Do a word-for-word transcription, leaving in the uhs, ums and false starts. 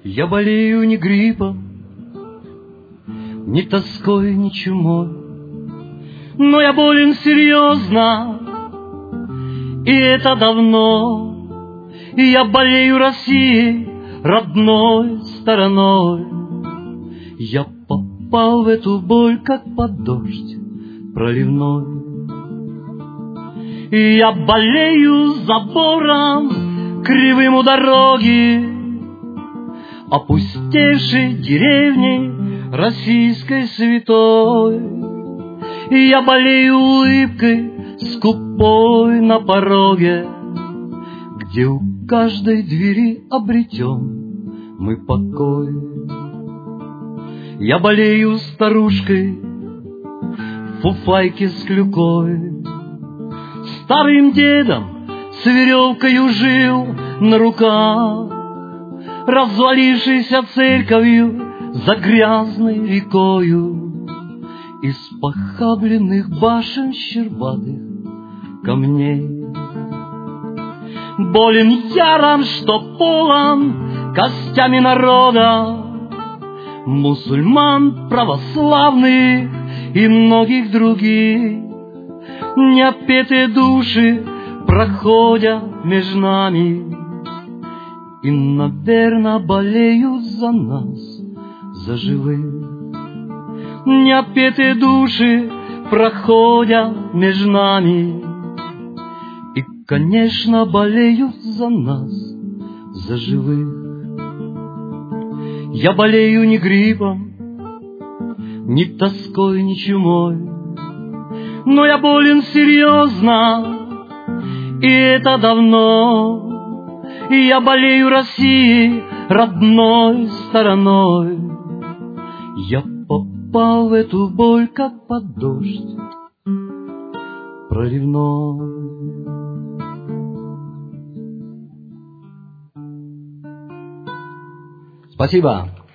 Я болею не гриппом, ни тоской, ни чумой, но я болен серьезно, и это давно. И я болею Россией, родной стороной. Я попал в эту боль, как под дождь проливной. И я болею забором кривым у дороги, опустевшей деревней российской святой. И я болею улыбкой скупой на пороге, где у каждой двери обретем мы покой. Я болею старушкой в фуфайке с клюкой, старым дедом с веревкою жил на руках, развалившейся церковью за грязной рекою, из похабленных башен щербатых камней. Болен яром, что полон костями народа, мусульман православных и многих других. Неотпетые души проходят между нами и, наверно, болеют за нас, за живых. Неотпетые души проходят между нами и, конечно, болеют за нас, за живых. Я болею не гриппом, ни тоской, ни чумой, но я болен серьезно, и это давно. И я болею Россией, родной стороной. Я попал в эту боль, как под дождь проливной. Спасибо.